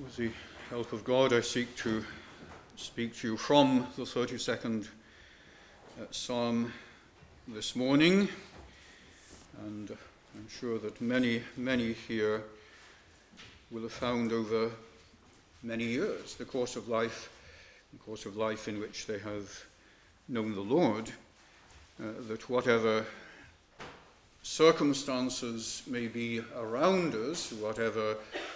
With the help of God, I seek to speak to you from the 32nd Psalm this morning, and I'm sure that many here will have found over many years, the course of life in which they have known the Lord, that whatever circumstances may be around us, whatever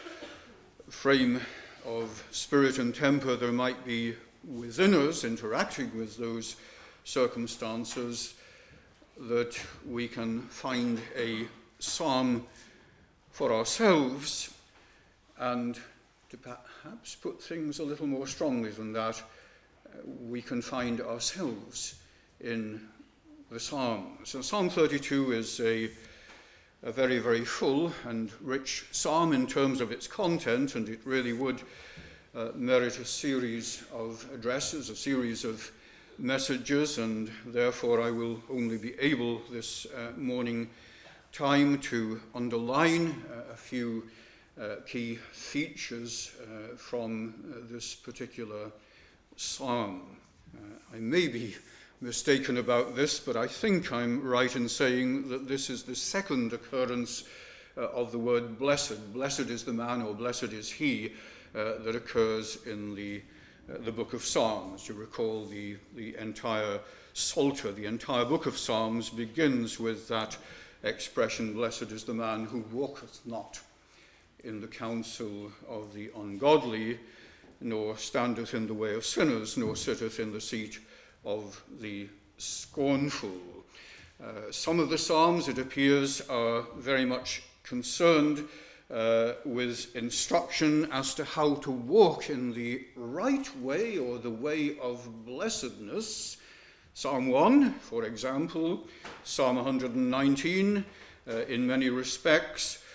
frame of spirit and temper there might be within us interacting with those circumstances, that we can find a psalm for ourselves, and to perhaps put things a little more strongly than that, we can find ourselves in the Psalms. So Psalm 32 is a very, very full and rich psalm in terms of its content, and it really would merit a series of addresses, a series of messages, and therefore I will only be able this morning time to underline a few key features from this particular psalm. I may be mistaken about this, but I think I'm right in saying that this is the second occurrence of the word blessed. Blessed is the man, or blessed is he, that occurs in the book of Psalms. You recall the entire Psalter, the entire book of Psalms begins with that expression, blessed is the man who walketh not in the counsel of the ungodly, nor standeth in the way of sinners, nor sitteth in the seat of the scornful. Some of the Psalms, it appears, are very much concerned with instruction as to how to walk in the right way, or the way of blessedness. Psalm 1, for example, Psalm 119 in many respects,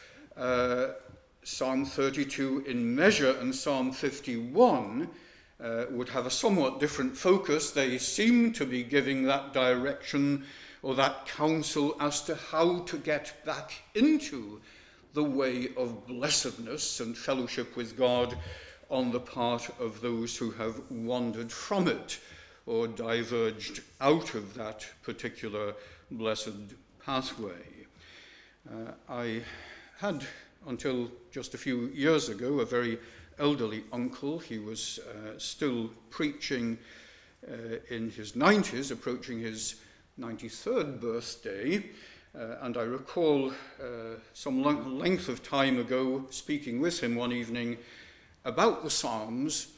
Psalm 32 in measure, and Psalm 51 would have a somewhat different focus. They seem to be giving that direction or that counsel as to how to get back into the way of blessedness and fellowship with God on the part of those who have wandered from it or diverged out of that particular blessed pathway. I had, until just a few years ago, a very elderly uncle. He was still preaching in his 90s, approaching his 93rd birthday, and I recall some length of time ago speaking with him one evening about the Psalms,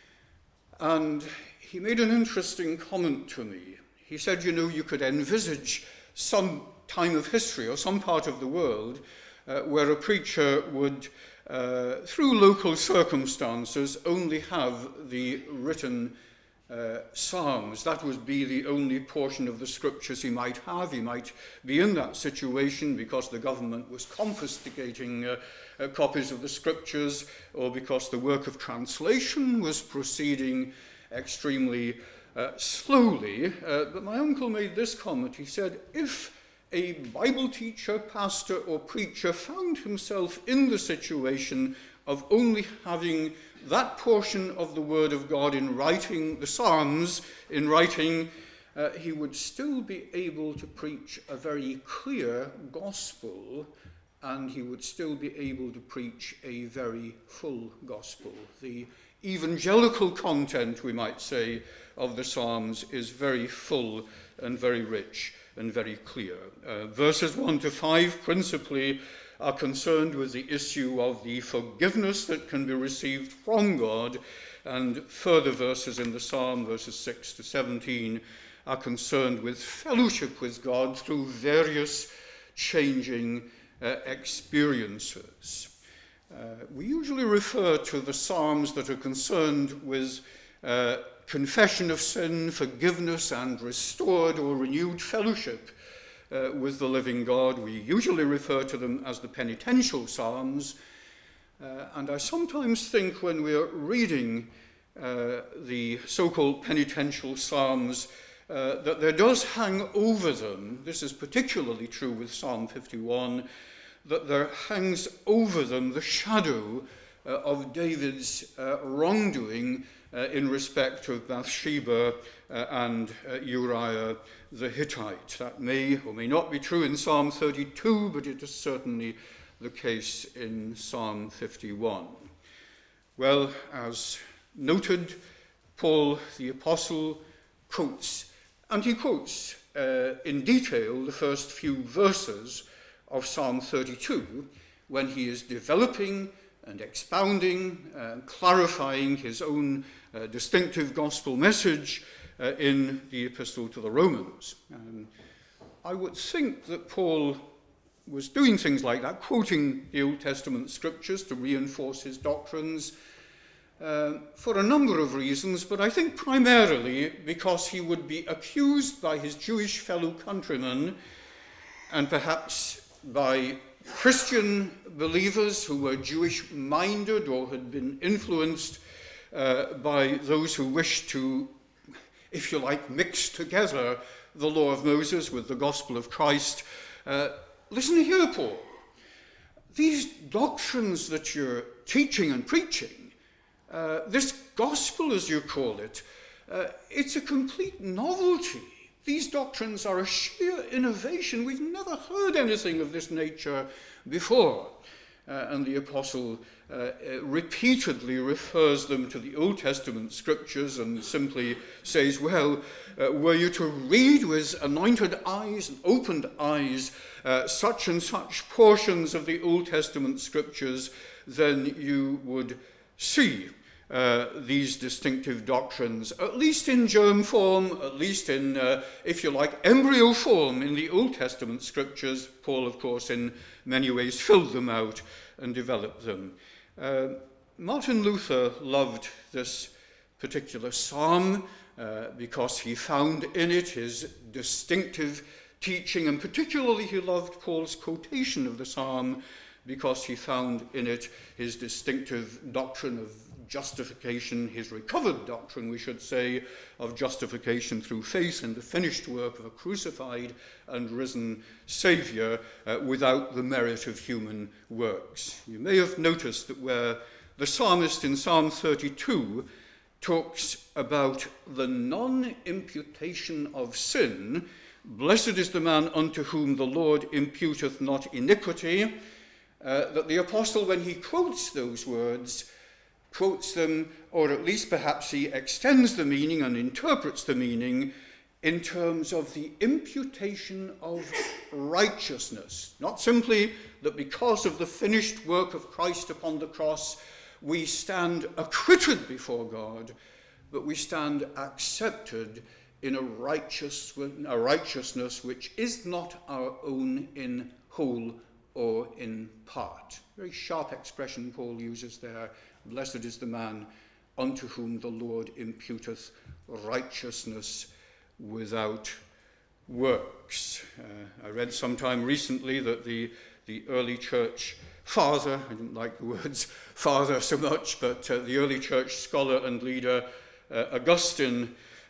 and he made an interesting comment to me. He said, you know, you could envisage some time of history or some part of the world where a preacher would through local circumstances only have the written Psalms. That would be the only portion of the scriptures he might have. He might be in that situation because the government was confiscating copies of the scriptures, or because the work of translation was proceeding extremely slowly. But my uncle made this comment. He said, if a Bible teacher, pastor, or preacher found himself in the situation of only having that portion of the Word of God in writing, the Psalms in writing, he would still be able to preach a very clear gospel, and he would still be able to preach a very full gospel. The evangelical content, we might say, of the Psalms is very full and very rich and very clear. Verses 1 to 5 principally are concerned with the issue of the forgiveness that can be received from God, and further verses in the psalm, verses 6 to 17, are concerned with fellowship with God through various changing experiences. We usually refer to the psalms that are concerned with confession of sin, forgiveness, and restored or renewed fellowship with the living God. We usually refer to them as the penitential psalms, and I sometimes think when we are reading the so-called penitential psalms that there does hang over them, this is particularly true with Psalm 51, that there hangs over them the shadow of David's wrongdoing in respect of Bathsheba and Uriah the Hittite. That may or may not be true in Psalm 32, but it is certainly the case in Psalm 51. Well, as noted, Paul the Apostle quotes, and he quotes in detail the first few verses of Psalm 32 when he is developing and expounding and clarifying his own distinctive gospel message in the Epistle to the Romans. And I would think that Paul was doing things like that, quoting the Old Testament scriptures to reinforce his doctrines for a number of reasons, but I think primarily because he would be accused by his Jewish fellow countrymen and perhaps by Christian believers who were Jewish-minded or had been influenced by those who wished to, if you like, mix together the law of Moses with the gospel of Christ. Listen here, Paul. These doctrines that you're teaching and preaching, this gospel, as you call it, it's a complete novelty. These doctrines are a sheer innovation. We've never heard anything of this nature before. And the apostle repeatedly refers them to the Old Testament scriptures and simply says, well, were you to read with anointed eyes and opened eyes such and such portions of the Old Testament scriptures, then you would see these distinctive doctrines, at least in germ form, at least in, if you like, embryo form in the Old Testament scriptures. Paul, of course, in many ways filled them out and developed them. Martin Luther loved this particular psalm because he found in it his distinctive teaching, and particularly he loved Paul's quotation of the psalm because he found in it his distinctive doctrine of justification, his recovered doctrine, we should say, of justification through faith in the finished work of a crucified and risen Saviour without the merit of human works. You may have noticed that where the psalmist in Psalm 32 talks about the non-imputation of sin, blessed is the man unto whom the Lord imputeth not iniquity, that the apostle, when he quotes those words, quotes them, or at least perhaps he extends the meaning and interprets the meaning in terms of the imputation of righteousness. Not simply that because of the finished work of Christ upon the cross we stand acquitted before God, but we stand accepted in a righteousness which is not our own in whole or in part. Very sharp expression Paul uses there. Blessed is the man unto whom the Lord imputeth righteousness without works. I read sometime recently that the early church father, I didn't like the words father so much, but the early church scholar and leader Augustine,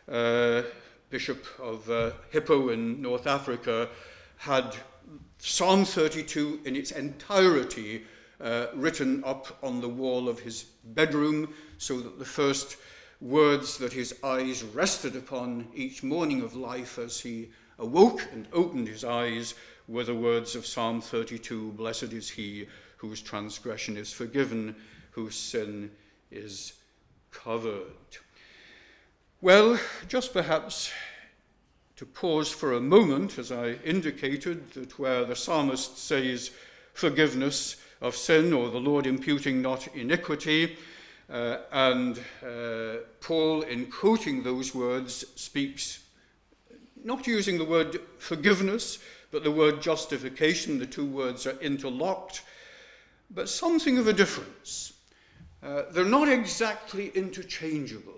Bishop of Hippo in North Africa, had Psalm 32 in its entirety written up on the wall of his bedroom, so that the first words that his eyes rested upon each morning of life as he awoke and opened his eyes were the words of Psalm 32, blessed is he whose transgression is forgiven, whose sin is covered. Well, just perhaps to pause for a moment, as I indicated, that where the psalmist says forgiveness of sin, or the Lord imputing not iniquity, and Paul, in quoting those words, speaks not using the word forgiveness, but the word justification. The two words are interlocked, but something of a difference. They're not exactly interchangeable.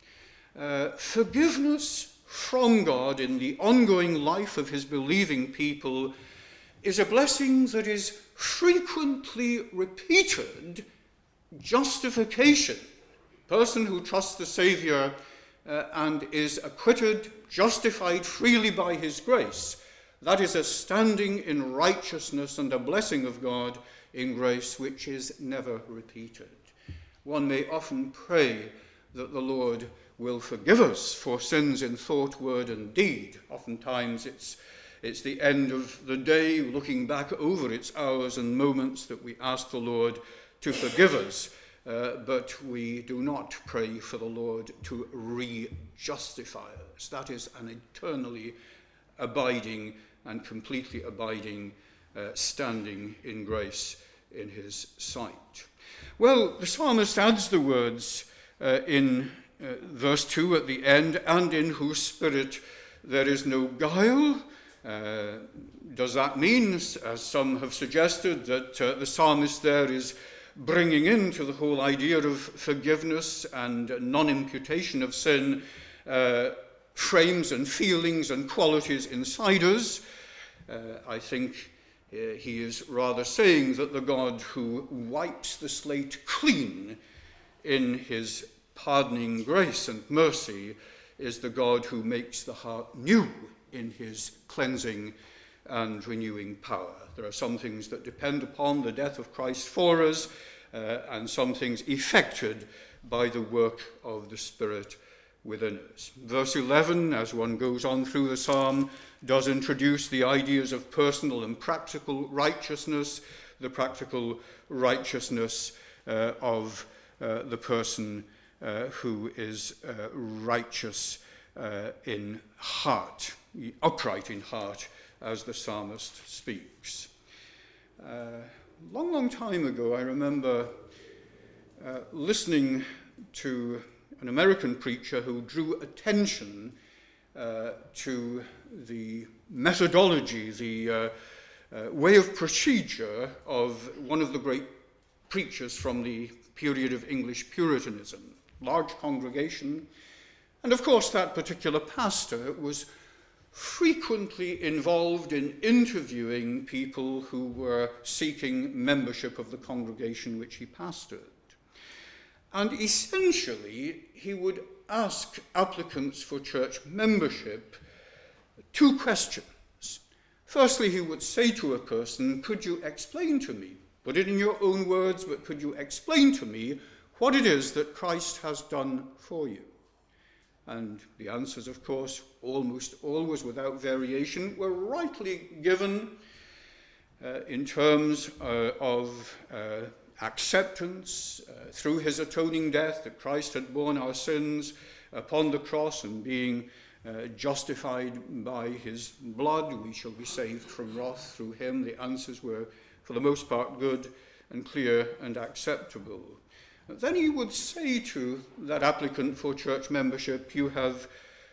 Forgiveness from God in the ongoing life of his believing people is a blessing that is frequently repeated. Justification, person who trusts the Saviour and is acquitted, justified freely by his grace, that is a standing in righteousness and a blessing of God in grace which is never repeated. One may often pray that the Lord will forgive us for sins in thought, word, and deed. Oftentimes it's the end of the day, looking back over its hours and moments, that we ask the Lord to forgive us. But we do not pray for the Lord to re-justify us. That is an eternally abiding and completely abiding standing in grace in his sight. Well, the psalmist adds the words in verse 2 at the end, "and in whose spirit there is no guile." Does that mean, as some have suggested, that the psalmist there is bringing into the whole idea of forgiveness and non-imputation of sin frames and feelings and qualities inside us? I think he is rather saying that the God who wipes the slate clean in his pardoning grace and mercy is the God who makes the heart new in his cleansing and renewing power. There are some things that depend upon the death of Christ for us, and some things effected by the work of the Spirit within us. Verse 11, as one goes on through the psalm, does introduce the ideas of personal and practical righteousness, the practical righteousness of the person who is righteous in heart, upright in heart, as the psalmist speaks. Long time ago, I remember listening to an American preacher who drew attention to the methodology, the way of procedure of one of the great preachers from the period of English Puritanism. Large congregation, and of course that particular pastor was frequently involved in interviewing people who were seeking membership of the congregation which he pastored. And essentially, he would ask applicants for church membership two questions. Firstly, he would say to a person, "Could you explain to me, put it in your own words, but could you explain to me what it is that Christ has done for you?" And the answers, of course, almost always without variation, were rightly given in terms of acceptance through his atoning death, that Christ had borne our sins upon the cross, and being justified by his blood, we shall be saved from wrath through him. The answers were, for the most part, good and clear and acceptable. Then he would say to that applicant for church membership, "You have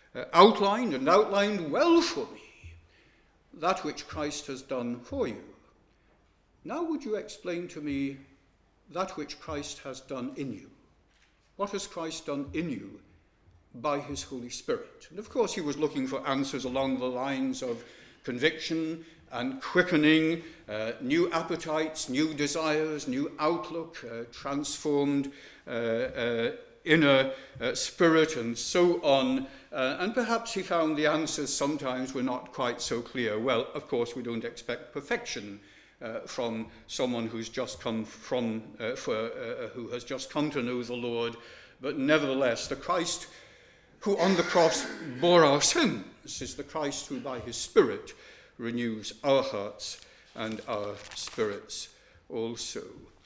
outlined well for me that which Christ has done for you. Now would you explain to me that which Christ has done in you? What has Christ done in you by his Holy Spirit?" And of course he was looking for answers along the lines of conviction and quickening, new appetites, new desires, new outlook, transformed inner spirit, and so on. And perhaps he found the answers sometimes were not quite so clear. Well, of course, we don't expect perfection from someone who's just come who has just come to know the Lord, but nevertheless, the Christ who on the cross bore our sins is the Christ who, by his Spirit, renews our hearts and our spirits also.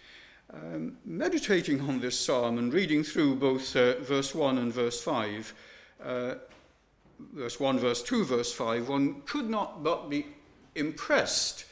Meditating on this psalm and reading through both verse 1 and verse 5, verse 1, verse 2, verse 5, one could not but be impressed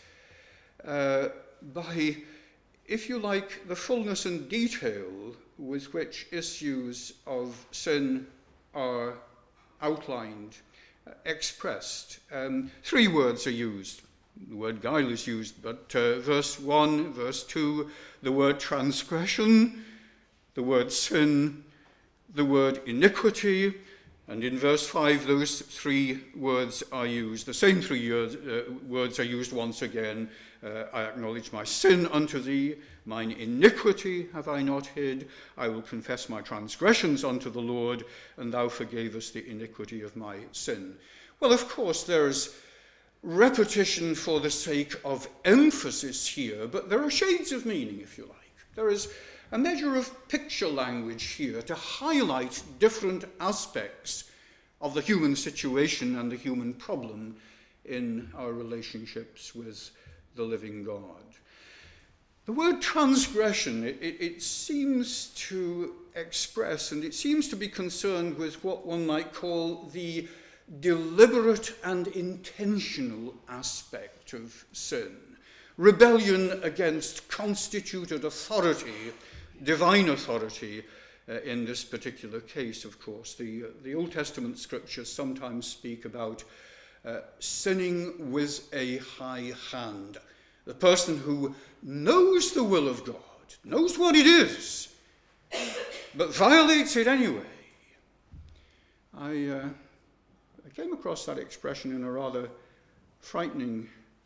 by, if you like, the fullness and detail with which issues of sin are outlined, expressed. Three words are used. The word guile is used, but verse 1, verse 2, the word transgression, the word sin, the word iniquity, and in verse 5 those three words are used. The same three words are used once again. I acknowledge my sin unto thee, mine iniquity have I not hid. I will confess my transgressions unto the Lord, and thou forgavest the iniquity of my sin. Well, of course, there's repetition for the sake of emphasis here, but there are shades of meaning, if you like. There is a measure of picture language here to highlight different aspects of the human situation and the human problem in our relationships with the living God. The word transgression, it seems to express, and it seems to be concerned with what one might call the deliberate and intentional aspect of sin. Rebellion against constituted authority, divine authority, in this particular case, of course. The Old Testament scriptures sometimes speak about sinning with a high hand. The person who knows the will of God, knows what it is, but violates it anyway. I came across that expression in a rather frightening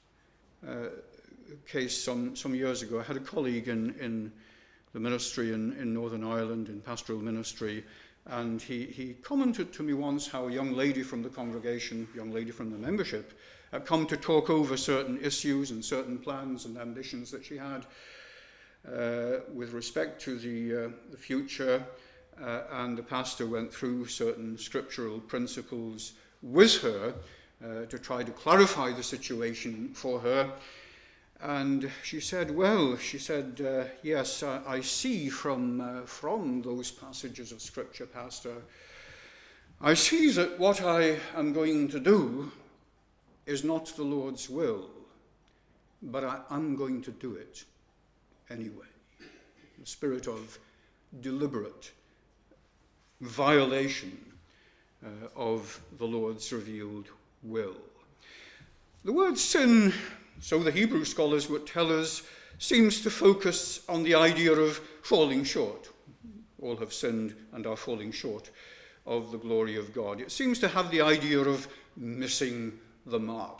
case some years ago. I had a colleague in the ministry in Northern Ireland, in pastoral ministry, and he commented to me once how a young lady from the congregation, young lady from the membership, had come to talk over certain issues and certain plans and ambitions that she had with respect to the future, and the pastor went through certain scriptural principles with her to try to clarify the situation for her. And she said, yes, I see from those passages of Scripture, Pastor, I see that what I am going to do is not the Lord's will, but I'm going to do it anyway. The spirit of deliberate violation of the Lord's revealed will. The word sin, so the Hebrew scholars would tell us, seems to focus on the idea of falling short. All have sinned and are falling short of the glory of God. It seems to have the idea of missing the mark.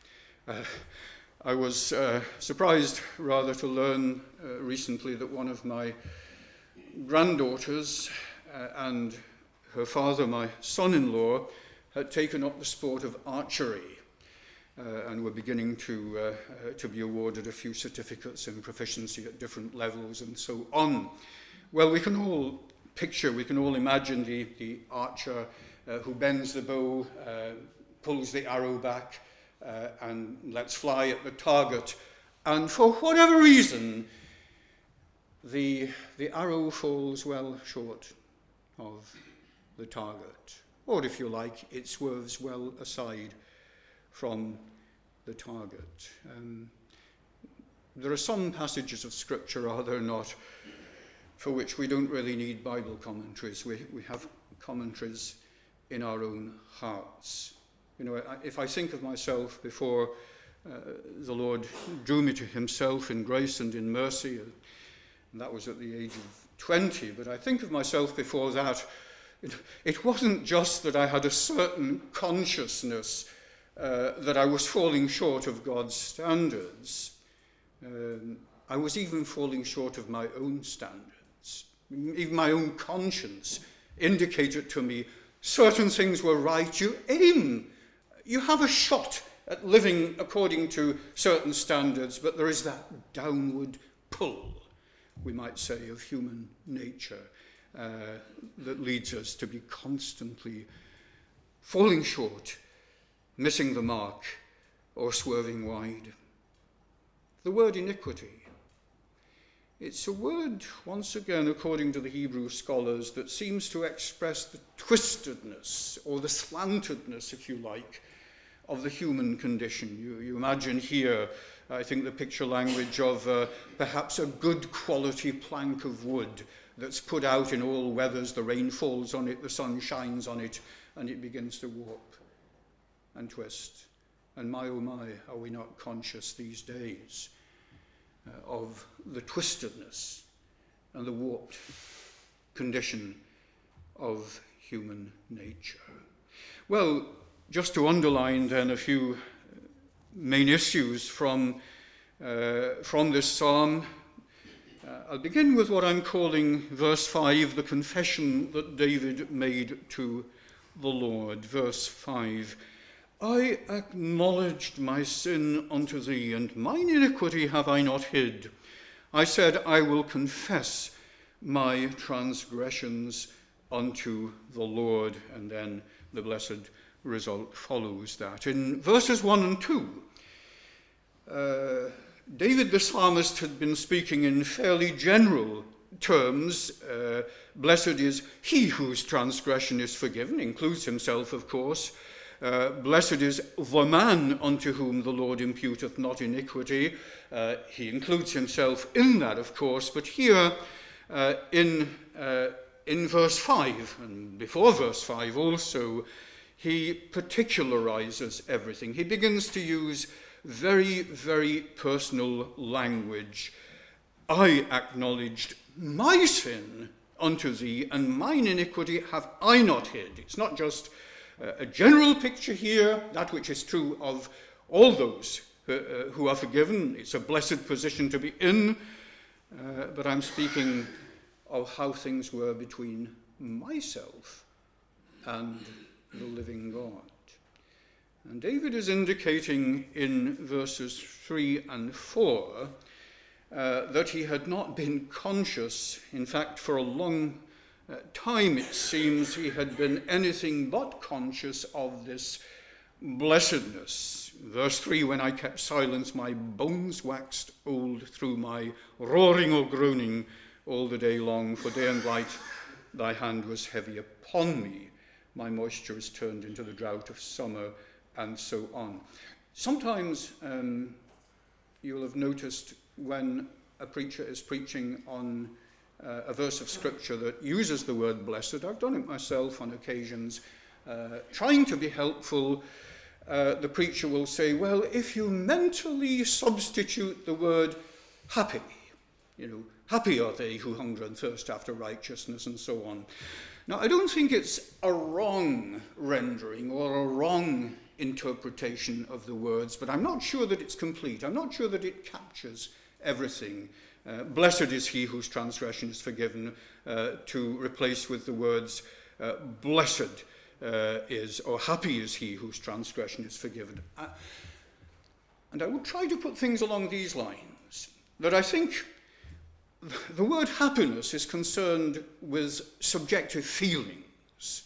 I was surprised rather to learn recently that one of my granddaughters and her father, my son-in-law, had taken up the sport of archery. And were beginning to be awarded a few certificates in proficiency at different levels and so on. Well, we can all picture, we can all imagine the archer who bends the bow, pulls the arrow back, and lets fly at the target. And for whatever reason, the arrow falls well short of the target. Or if you like, it swerves well aside from the target. There are some passages of Scripture, are there not, for which we don't really need Bible commentaries. We have commentaries in our own hearts. You know, if I think of myself before the Lord drew me to himself in grace and in mercy, and that was at the age of 20, but I think of myself before that, it wasn't just that I had a certain consciousness that I was falling short of God's standards. I was even falling short of my own standards. Even my own conscience indicated to me certain things were right. You have a shot at living according to certain standards, but there is that downward pull, we might say, of human nature that leads us to be constantly falling short, missing the mark, or swerving wide. The word iniquity. It's a word, once again, according to the Hebrew scholars, that seems to express the twistedness, or the slantedness, if you like, of the human condition. You imagine here, I think, the picture language of perhaps a good quality plank of wood that's put out in all weathers. The rain falls on it, the sun shines on it, and it begins to warp and twist. And my oh my, are we not conscious these days of the twistedness and the warped condition of human nature? Well, just to underline then a few main issues from this psalm, I'll begin with what I'm calling verse 5, the confession that David made to the Lord. Verse 5, I acknowledged my sin unto thee, and mine iniquity have I not hid. I said, I will confess my transgressions unto the Lord. And then the blessed result follows that. In verses 1 and 2, David the psalmist had been speaking in fairly general terms. Blessed is he whose transgression is forgiven, includes himself, of course. Blessed is the man unto whom the Lord imputeth not iniquity. He includes himself in that, of course, but here in verse 5, and before verse 5 also, he particularizes everything. He begins to use very, very personal language. I acknowledged my sin unto thee, and mine iniquity have I not hid. It's not just a general picture here, that which is true of all those who are forgiven. It's a blessed position to be in, but I'm speaking of how things were between myself and the living God. And David is indicating in verses 3 and 4 that he had not been conscious. In fact, for a long time, it seems, he had been anything but conscious of this blessedness. Verse 3, when I kept silence, my bones waxed old through my roaring or groaning all the day long. For day and night thy hand was heavy upon me. My moisture is turned into the drought of summer, and so on. Sometimes you'll have noticed when a preacher is preaching on a verse of scripture that uses the word blessed. I've done it myself on occasions, trying to be helpful. The preacher will say, well, if you mentally substitute the word happy, happy are they who hunger and thirst after righteousness, and so on. Now, I don't think it's a wrong rendering or a wrong interpretation of the words, but I'm not sure that it's complete. I'm not sure that it captures everything. Blessed is he whose transgression is forgiven, to replace with the words blessed is, or happy is he whose transgression is forgiven. And I would try to put things along these lines, that I think the word happiness is concerned with subjective feelings.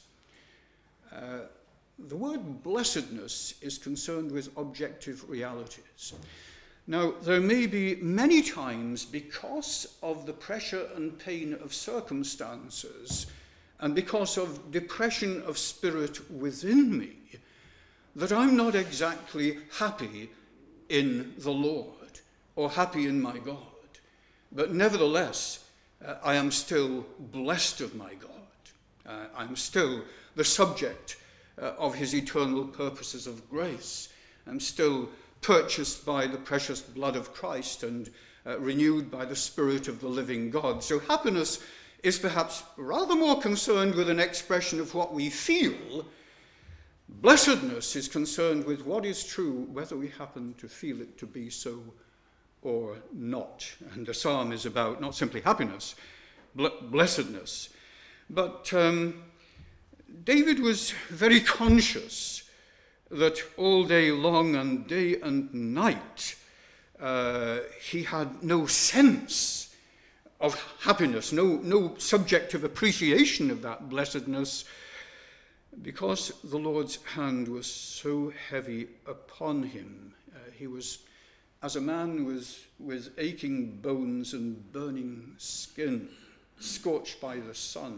The word blessedness is concerned with objective realities. Now, there may be many times, because of the pressure and pain of circumstances and because of depression of spirit within me, that I'm not exactly happy in the Lord or happy in my God. But nevertheless, I am still blessed of my God. I'm still the subject of his eternal purposes of grace. I'm still purchased by the precious blood of Christ and renewed by the Spirit of the living God. So happiness is perhaps rather more concerned with an expression of what we feel. Blessedness is concerned with what is true, whether we happen to feel it to be so or not. And the psalm is about not simply happiness, blessedness. But David was very conscious that all day long and day and night he had no sense of happiness, no subjective appreciation of that blessedness, because the Lord's hand was so heavy upon him. He was as a man with aching bones and burning skin, scorched by the sun.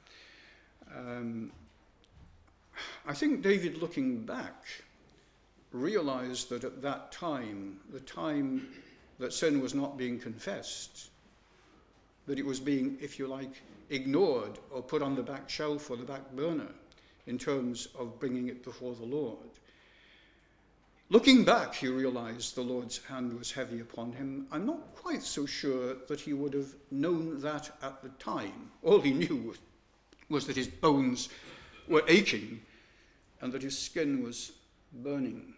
I think David, looking back, realized that at that time, the time that sin was not being confessed, that it was being, if you like, ignored or put on the back shelf or the back burner in terms of bringing it before the Lord. Looking back, he realized the Lord's hand was heavy upon him. I'm not quite so sure that he would have known that at the time. All he knew was that his bones were aching and that his skin was burning.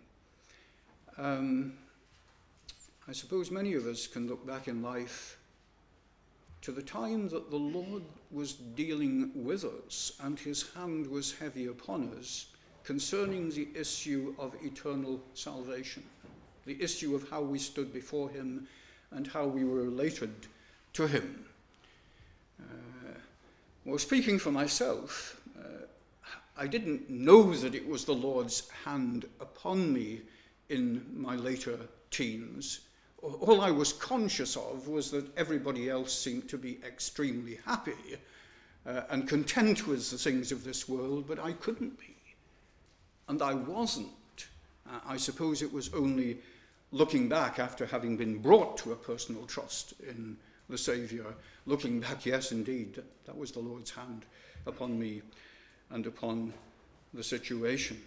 I suppose many of us can look back in life to the time that the Lord was dealing with us and his hand was heavy upon us concerning the issue of eternal salvation, the issue of how we stood before him and how we were related to him. Well, speaking for myself, I didn't know that it was the Lord's hand upon me in my later teens. All I was conscious of was that everybody else seemed to be extremely happy and content with the things of this world, but I couldn't be. And I wasn't. I suppose it was only looking back after having been brought to a personal trust in the Saviour, looking back, yes, indeed, that was the Lord's hand upon me and upon the situation.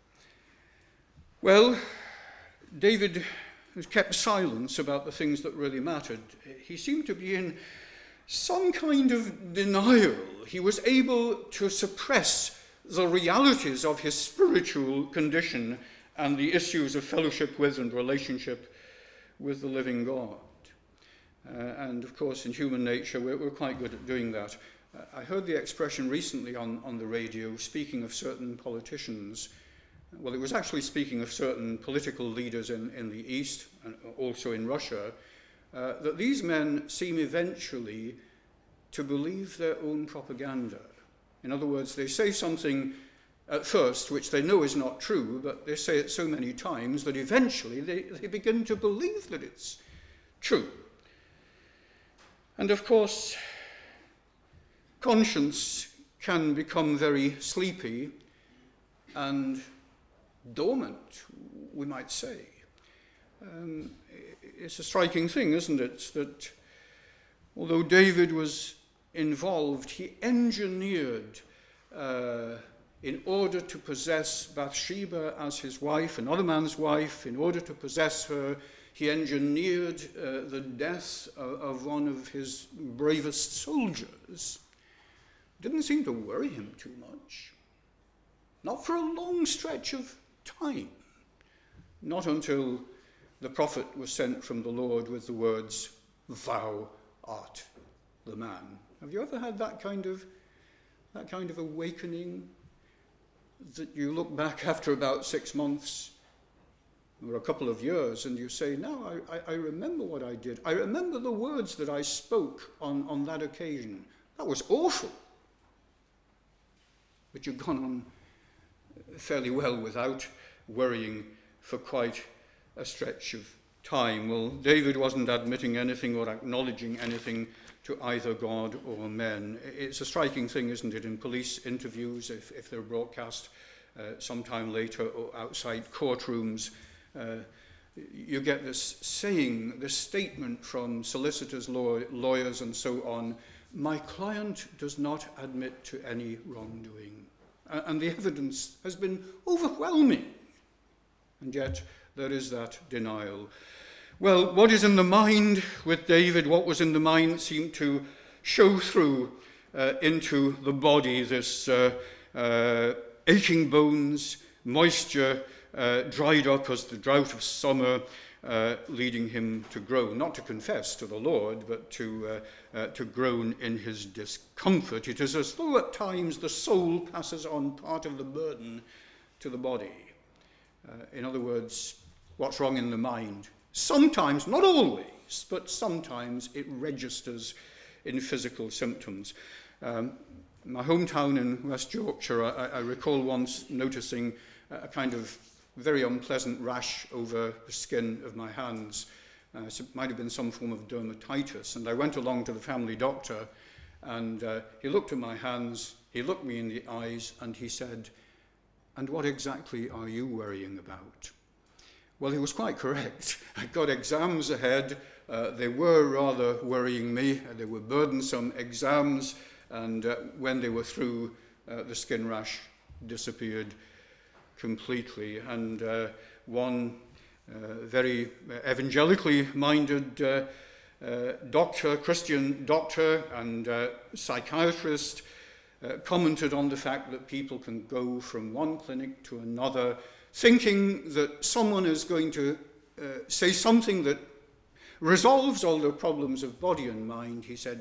Well, David kept silence about the things that really mattered. He seemed to be in some kind of denial. He was able to suppress the realities of his spiritual condition and the issues of fellowship with and relationship with the living God. And of course, in human nature, we're quite good at doing that. I heard the expression recently on the radio, speaking of certain politicians. Well, it was actually speaking of certain political leaders in the East and also in Russia, that these men seem eventually to believe their own propaganda. In other words, they say something at first which they know is not true, but they say it so many times that eventually they begin to believe that it's true. And of course, conscience can become very sleepy and dormant, we might say. It's a striking thing, isn't it, that although David was involved, he engineered in order to possess Bathsheba as his wife, another man's wife. In order to possess her, he engineered the death of one of his bravest soldiers. Didn't seem to worry him too much. Not for a long stretch of time. Not until the prophet was sent from the Lord with the words, "Thou art the man." Have you ever had that kind of awakening, that you look back after about 6 months or a couple of years and you say, no, I remember what I did. I remember the words that I spoke on that occasion. That was awful. But you've gone on fairly well without worrying for quite a stretch of time. Well, David wasn't admitting anything or acknowledging anything to either God or men. It's a striking thing, isn't it, in police interviews, if they're broadcast sometime later or outside courtrooms, you get this saying, this statement from solicitors, lawyers, and so on, "My client does not admit to any wrongdoing." And the evidence has been overwhelming. And yet there is that denial. Well, what is in the mind with David, what was in the mind seemed to show through into the body, this aching bones, moisture dried up as the drought of summer, leading him to groan, not to confess to the Lord, but to groan in his discomfort. It is as though at times the soul passes on part of the burden to the body. In other words, what's wrong in the mind? Sometimes, not always, but sometimes it registers in physical symptoms. My hometown in West Yorkshire, I recall once noticing a kind of very unpleasant rash over the skin of my hands. So it might have been some form of dermatitis. And I went along to the family doctor, and he looked at my hands, he looked me in the eyes, and he said, "And what exactly are you worrying about?" Well, he was quite correct. I got exams ahead. They were rather worrying me. They were burdensome exams, and when they were through, the skin rash disappeared completely. And one very evangelically minded doctor, Christian doctor and psychiatrist, commented on the fact that people can go from one clinic to another thinking that someone is going to say something that resolves all their problems of body and mind. He said,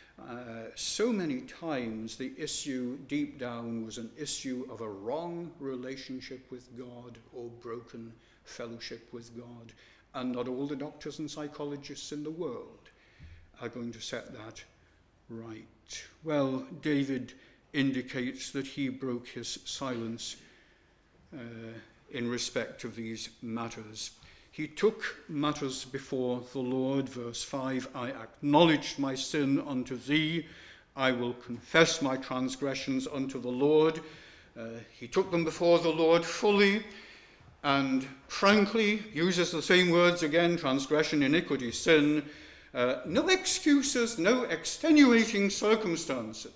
so many times the issue deep down was an issue of a wrong relationship with God or broken fellowship with God. And not all the doctors and psychologists in the world are going to set that right? Well, David indicates that he broke his silence in respect of these matters. He took matters before the Lord. Verse 5, I acknowledged my sin unto thee. I will confess my transgressions unto the Lord. He took them before the Lord fully and frankly, uses the same words again, transgression, iniquity, sin. No excuses, no extenuating circumstances.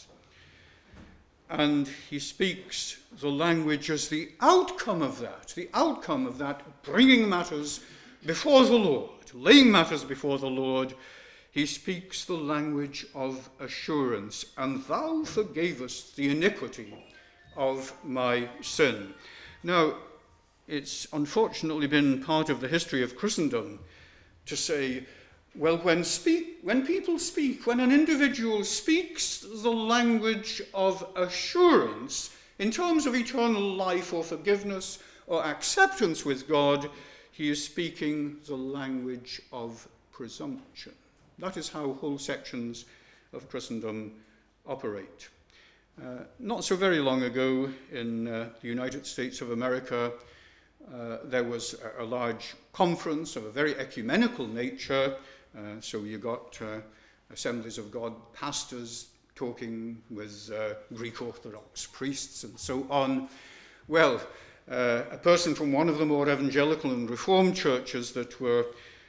And he speaks the language as the outcome of that, bringing matters before the Lord, laying matters before the Lord. He speaks the language of assurance. And thou forgavest the iniquity of my sin. Now, it's unfortunately been part of the history of Christendom to say, well, when people speak, when an individual speaks the language of assurance in terms of eternal life or forgiveness or acceptance with God, he is speaking the language of presumption. That is how whole sections of Christendom operate. Not so very long ago in the United States of America, there was a large conference of a very ecumenical nature. So you got Assemblies of God pastors talking with Greek Orthodox priests and so on. Well, a person from one of the more evangelical and reformed churches that were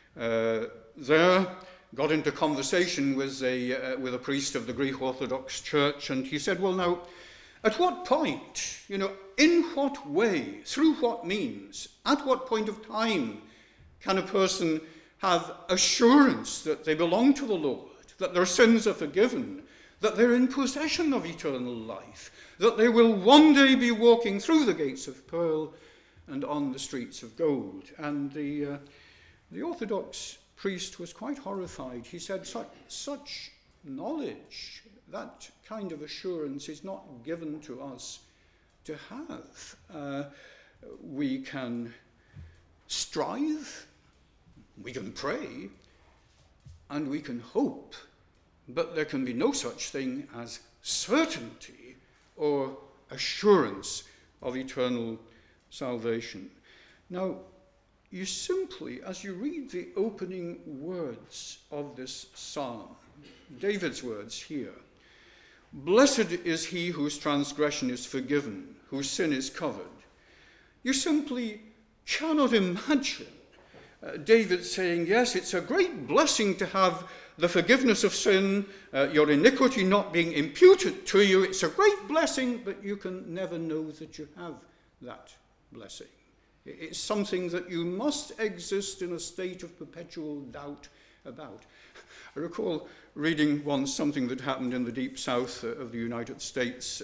there got into conversation with a priest of the Greek Orthodox Church, and he said, well, now, at what point, in what way, through what means, at what point of time can a person have assurance that they belong to the Lord, that their sins are forgiven, that they're in possession of eternal life, that they will one day be walking through the gates of pearl and on the streets of gold? And the Orthodox priest was quite horrified. He said, such knowledge, that kind of assurance is not given to us to have. We can strive, we can pray, and we can hope, but there can be no such thing as certainty or assurance of eternal salvation. Now, you simply, as you read the opening words of this psalm, David's words here, blessed is he whose transgression is forgiven, whose sin is covered. You simply cannot imagine David saying, yes, it's a great blessing to have the forgiveness of sin, your iniquity not being imputed to you. It's a great blessing, but you can never know that you have that blessing. It's something that you must exist in a state of perpetual doubt about. I recall reading once something that happened in the deep south of the United States,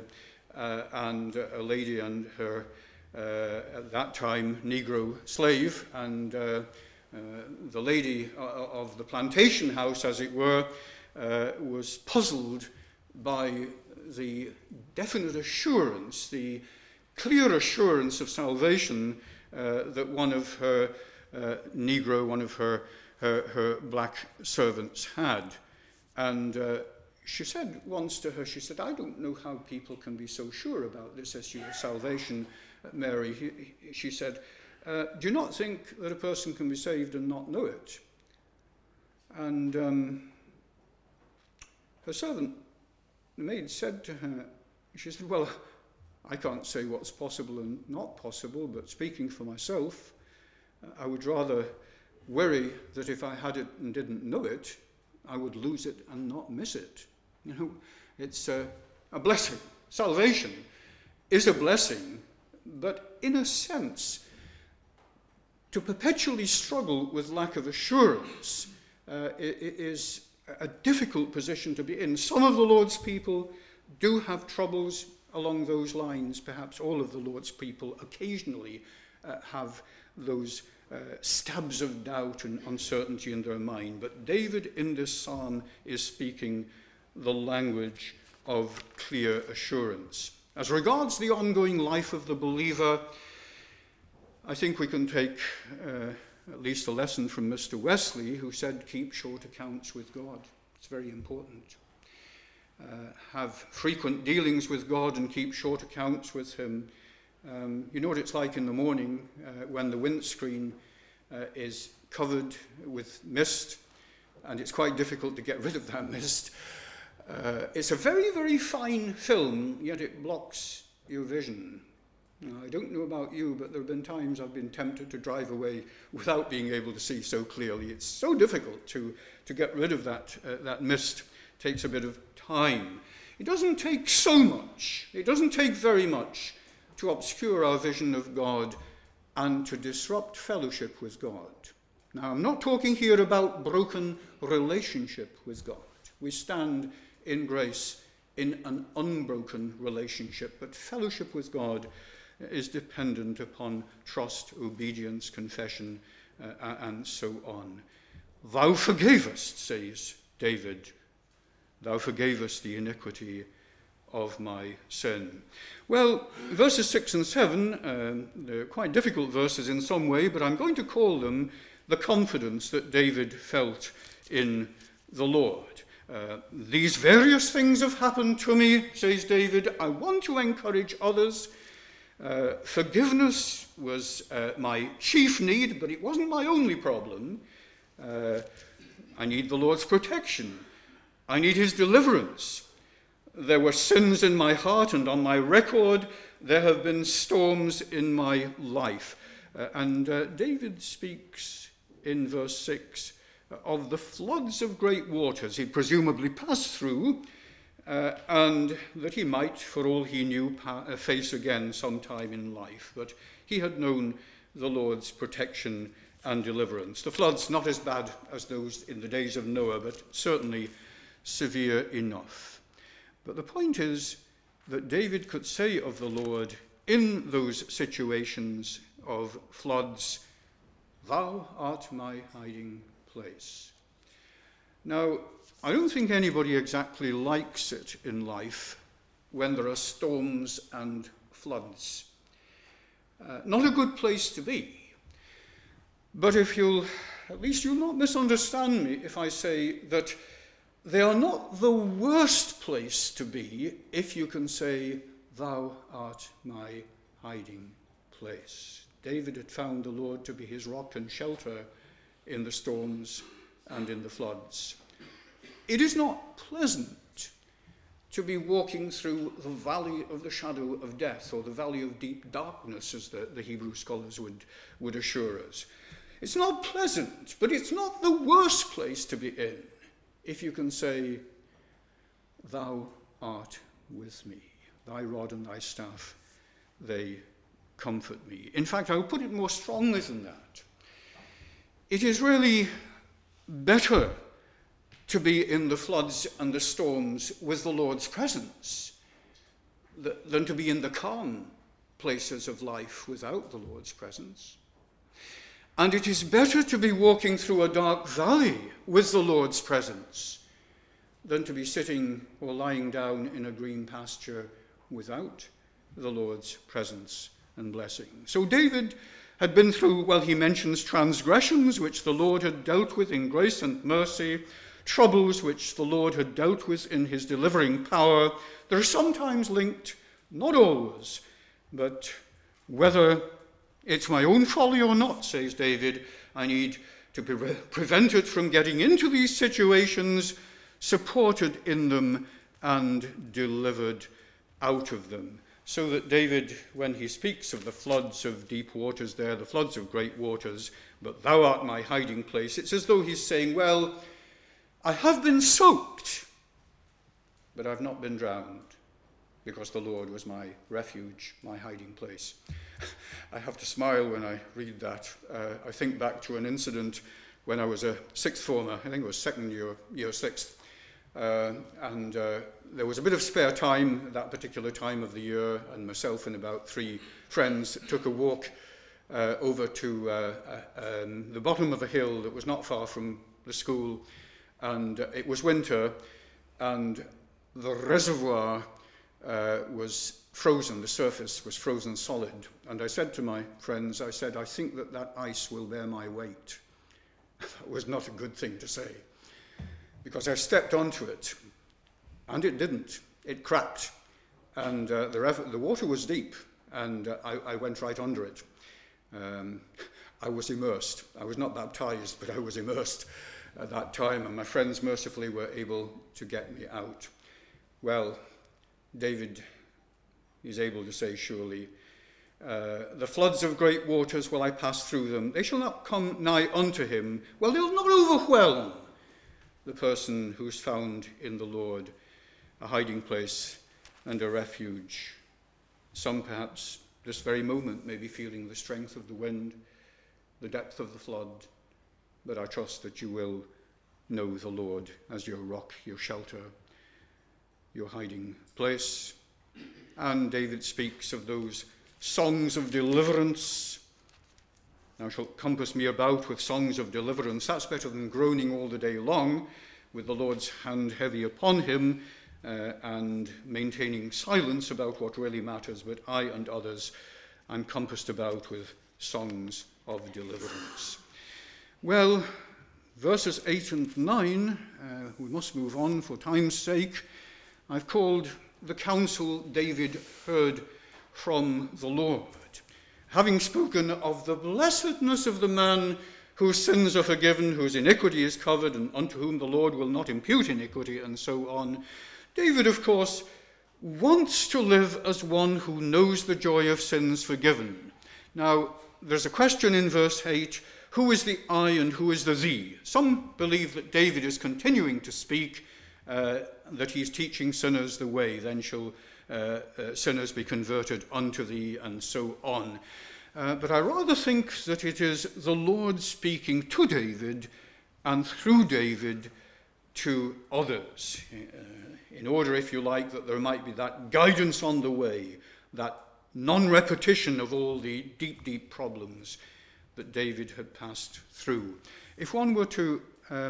and a lady and her, at that time, Negro slave, and the lady of the plantation house, as it were, was puzzled by the definite assurance, the clear assurance of salvation that one of her Negro, one of her black servants had. And she said once to her, she said, I don't know how people can be so sure about this issue of salvation, Mary. She said, do you not think that a person can be saved and not know it? And her servant, the maid, said to her, she said, well, I can't say what's possible and not possible, but speaking for myself, I would rather worry that if I had it and didn't know it, I would lose it and not miss it. It's a blessing. Salvation is a blessing, but in a sense, to perpetually struggle with lack of assurance is a difficult position to be in. Some of the Lord's people do have troubles along those lines. Perhaps all of the Lord's people occasionally have those stabs of doubt and uncertainty in their mind. But David in this psalm is speaking the language of clear assurance. As regards the ongoing life of the believer, I think we can take at least a lesson from Mr. Wesley, who said, keep short accounts with God. It's very important. Have frequent dealings with God and keep short accounts with him. You know what it's like in the morning when the windscreen is covered with mist, and it's quite difficult to get rid of that mist. It's a very, very fine film, yet it blocks your vision. Now, I don't know about you, but there have been times I've been tempted to drive away without being able to see so clearly. It's so difficult to get rid of that mist. It takes a bit of time. It doesn't take so much. It doesn't take very much to obscure our vision of God and to disrupt fellowship with God. Now, I'm not talking here about broken relationship with God. We stand in grace in an unbroken relationship, but fellowship with God is dependent upon trust, obedience, confession, and so on. Thou forgavest, says David, thou forgavest the iniquity of my sin. Well, verses 6 and 7, they're quite difficult verses in some way, but I'm going to call them the confidence that David felt in the Lord. These various things have happened to me, says David. I want to encourage others. Forgiveness was my chief need, but it wasn't my only problem. I need the Lord's protection. I need his deliverance. There were sins in my heart and on my record. There have been storms in my life. And David speaks in verse 6 of the floods of great waters he presumably passed through, and that he might, for all he knew, face again sometime in life. But he had known the Lord's protection and deliverance. The floods not as bad as those in the days of Noah, but certainly severe enough. But the point is that David could say of the Lord in those situations of floods, "Thou art my hiding place." Now, I don't think anybody exactly likes it in life when there are storms and floods. Not a good place to be. But at least you'll not misunderstand me if I say that they are not the worst place to be if you can say, "Thou art my hiding place." David had found the Lord to be his rock and shelter in the storms and in the floods. It is not pleasant to be walking through the valley of the shadow of death, or the valley of deep darkness, as the Hebrew scholars would assure us. It's not pleasant, but it's not the worst place to be in if you can say, "Thou art with me. Thy rod and thy staff, they comfort me." In fact, I would put it more strongly than that. It is really better to be in the floods and the storms with the Lord's presence than to be in the calm places of life without the Lord's presence. And it is better to be walking through a dark valley with the Lord's presence than to be sitting or lying down in a green pasture without the Lord's presence and blessing. So David had been through, well, he mentions transgressions which the Lord had dealt with in grace and mercy, troubles which the Lord had dealt with in his delivering power. They're sometimes linked, not always, but whether it's my own folly or not, says David, I need to be prevented from getting into these situations, supported in them, and delivered out of them. So that David, when he speaks of the floods of deep waters there, the floods of great waters, "But thou art my hiding place," it's as though he's saying, well, I have been soaked, but I've not been drowned, because the Lord was my refuge, my hiding place. I have to smile when I read that. I think back to an incident when I was a sixth former, I think it was second year sixth, and there was a bit of spare time at that particular time of the year, and myself and about 3 friends took a walk over to the bottom of a hill that was not far from the school, and it was winter, and the reservoir was frozen, the surface was frozen solid. And I said to my friends, I think that ice will bear my weight. That was not a good thing to say. because I stepped onto it, and it didn't. It cracked, and the water was deep, and I went right under it. I was immersed. I was not baptized, but I was immersed at that time, and my friends mercifully were able to get me out. Well, David is able to say, surely, the floods of great waters, will I pass through them? They shall not come nigh unto him. Well, they'll not overwhelm the person who's found in the Lord a hiding place and a refuge. Some, perhaps, this very moment may be feeling the strength of the wind, the depth of the flood, but I trust that you will know the Lord as your rock, your shelter, your hiding place. And David speaks of those songs of deliverance. Thou shalt compass me about with songs of deliverance. That's better than groaning all the day long with the Lord's hand heavy upon him and maintaining silence about what really matters. But I and others, I'm compassed about with songs of deliverance. Well, verses 8 and 9, we must move on for time's sake. I've called the counsel David heard from the Lord. Having spoken of the blessedness of the man whose sins are forgiven, whose iniquity is covered, and unto whom the Lord will not impute iniquity, and so on, David, of course, wants to live as one who knows the joy of sins forgiven. Now, there's a question in verse 8, who is the I and who is the thee? Some believe that David is continuing to speak, that he's teaching sinners the way, then shall sinners be converted unto thee, and so on. But I rather think that it is the Lord speaking to David and through David to others, in order, if you like, that there might be that guidance on the way, that non-repetition of all the deep, deep problems that David had passed through. If one were to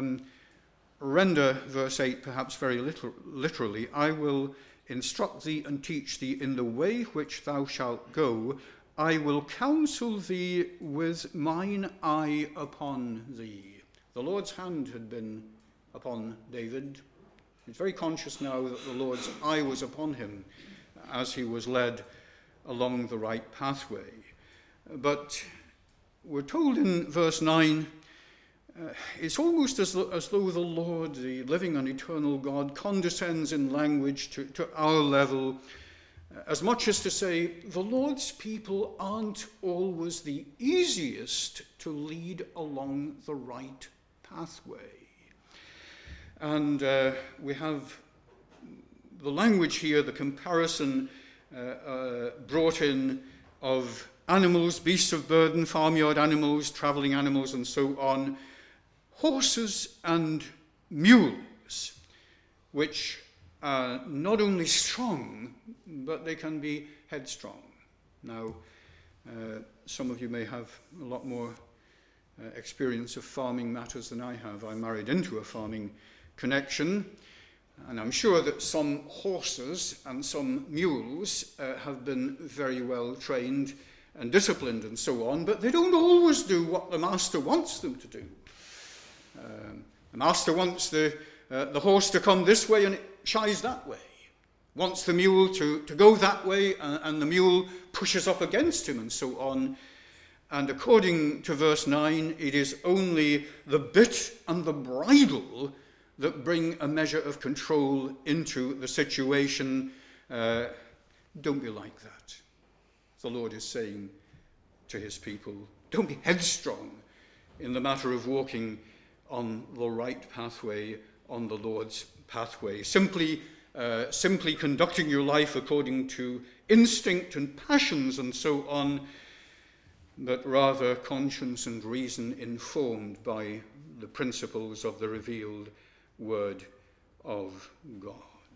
render verse 8 perhaps very literally, I will instruct thee and teach thee in the way which thou shalt go. I will counsel thee with mine eye upon thee. The Lord's hand had been upon David. He's very conscious now that the Lord's eye was upon him as he was led along the right pathway. But we're told in verse 9, it's almost as though the Lord, the living and eternal God, condescends in language to our level, as much as to say, the Lord's people aren't always the easiest to lead along the right pathway. And we have the language here, the comparison brought in of animals, beasts of burden, farmyard animals, traveling animals, and so on, horses and mules, which are not only strong, but they can be headstrong. Now, some of you may have a lot more experience of farming matters than I have. I married into a farming connection, and I'm sure that some horses and some mules have been very well trained and disciplined and so on, but they don't always do what the master wants them to do. The master wants the horse to come this way and it shies that way. Wants the mule to go that way and the mule pushes up against him and so on. And according to verse 9, it is only the bit and the bridle that bring a measure of control into the situation. Don't be like that. The Lord is saying to his people, don't be headstrong in the matter of walking on the right pathway, on the Lord's pathway. Simply conducting your life according to instinct and passions and so on, but rather conscience and reason informed by the principles of the revealed Word of God.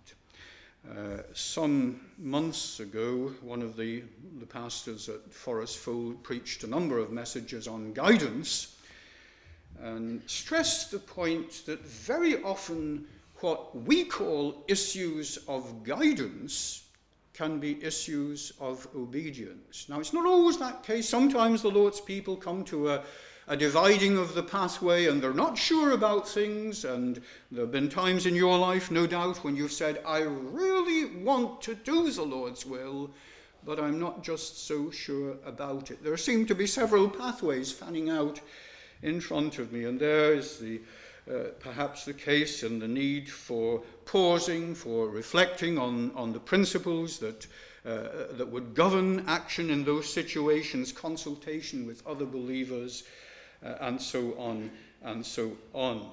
Some months ago, one of the pastors at Forest Fold preached a number of messages on guidance and stressed the point that very often what we call issues of guidance can be issues of obedience. Now, it's not always that case. Sometimes the Lord's people come to a a dividing of the pathway and they're not sure about things, and there have been times in your life, no doubt, when you've said, I really want to do the Lord's will, but I'm not just so sure about it. There seem to be several pathways fanning out in front of me, and there is perhaps the case and the need for pausing, for reflecting on the principles that would govern action in those situations, consultation with other believers, and so on and so on.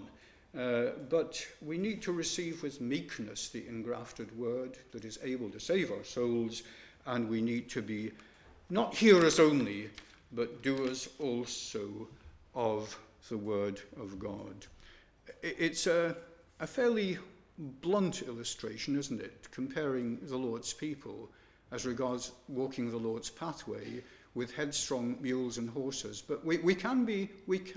But we need to receive with meekness the engrafted word that is able to save our souls, and we need to be not hearers only, but doers also of the word of God. It's a fairly blunt illustration, isn't it, comparing the Lord's people as regards walking the Lord's pathway with headstrong mules and horses. But we can be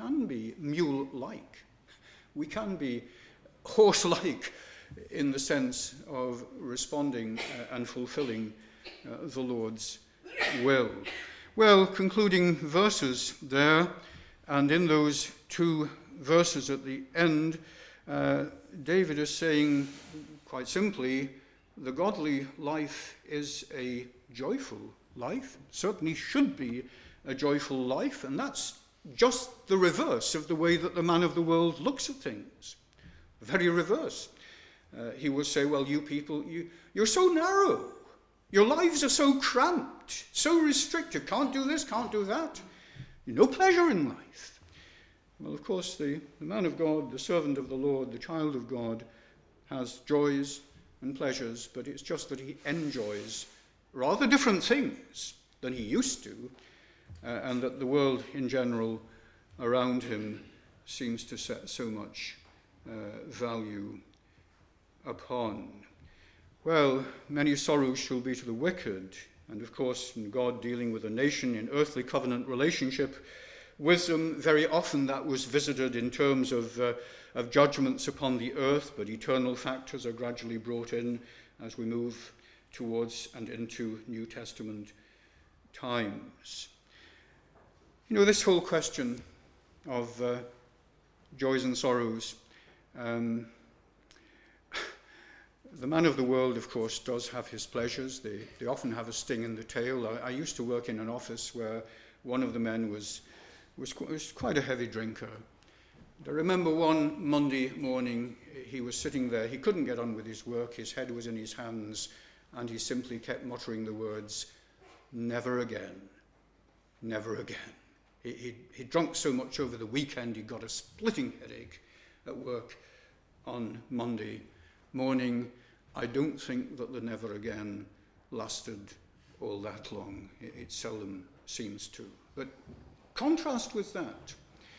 mule-like. We can be horse-like in the sense of responding and fulfilling the Lord's will. Well, concluding verses there, and in those two verses at the end, David is saying quite simply, the godly life is a joyful life, certainly should be a joyful life, and that's just the reverse of the way that the man of the world looks at things. The very reverse. He will say, well, you people, you're so narrow. Your lives are so cramped, so restricted. Can't do this, can't do that. No pleasure in life. Well, of course, the man of God, the servant of the Lord, the child of God, has joys and pleasures, but it's just that he enjoys rather different things than he used to, and that the world in general around him seems to set so much value upon. Well, many sorrows shall be to the wicked, and of course, in God dealing with a nation in earthly covenant relationship with them, very often that was visited in terms of judgments upon the earth, but eternal factors are gradually brought in as we move towards and into New Testament times. You know, this whole question of joys and sorrows, the man of the world, of course, does have his pleasures. They often have a sting in the tail. I used to work in an office where one of the men was quite a heavy drinker. And I remember one Monday morning, he was sitting there. He couldn't get on with his work. His head was in his hands, and he simply kept muttering the words, never again, never again. He'd drunk so much over the weekend, he got a splitting headache at work on Monday morning. I don't think that the never again lasted all that long. It seldom seems to. But contrast with that,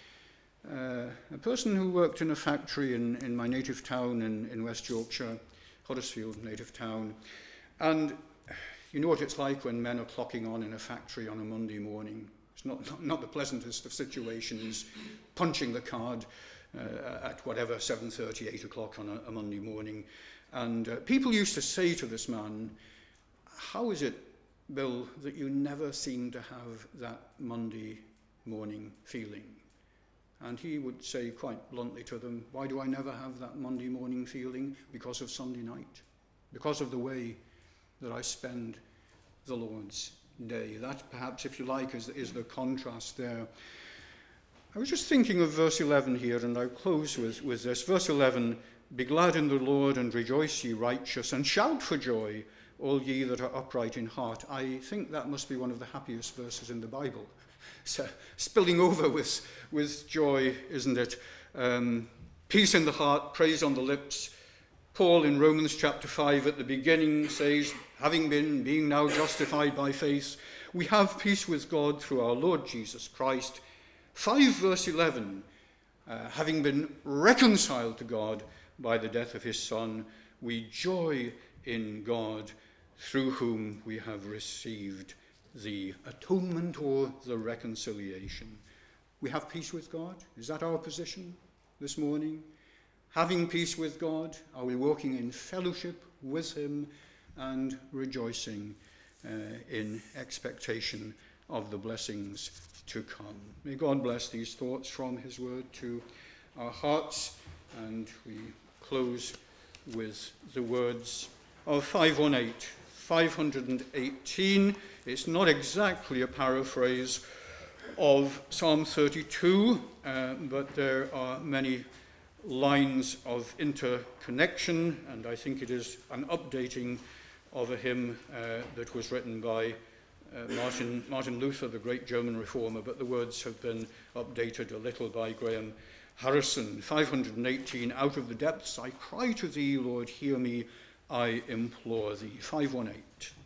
a person who worked in a factory in my native town in West Yorkshire, Huddersfield native town, and you know what it's like when men are clocking on in a factory on a Monday morning. It's not the pleasantest of situations, punching the card at whatever, 7:30, 8 o'clock on a Monday morning. And people used to say to this man, how is it, Bill, that you never seem to have that Monday morning feeling? And he would say quite bluntly to them, why do I never have that Monday morning feeling? Because of Sunday night, because of the way that I spend the Lord's day. That, perhaps, if you like, is the contrast there. I was just thinking of verse 11 here, and I'll close with this. Verse 11, be glad in the Lord and rejoice, ye righteous, and shout for joy, all ye that are upright in heart. I think that must be one of the happiest verses in the Bible. So, spilling over with joy, isn't it? Peace in the heart, praise on the lips. Paul in Romans chapter 5 at the beginning says, being now justified by faith, we have peace with God through our Lord Jesus Christ. 5 verse 11, having been reconciled to God by the death of his Son, we joy in God, through whom we have received the atonement or the reconciliation. We have peace with God. Is that our position this morning? Having peace with God, are we walking in fellowship with him and rejoicing in expectation of the blessings to come. May God bless these thoughts from his word to our hearts, and we close with the words of 518. It's not exactly a paraphrase of Psalm 32, but there are many lines of interconnection, and I think it is an updating of a hymn that was written by Martin Luther, the great German reformer, but the words have been updated a little by Graham Harrison. 518, out of the depths I cry to thee, Lord, hear me, I implore thee. 518.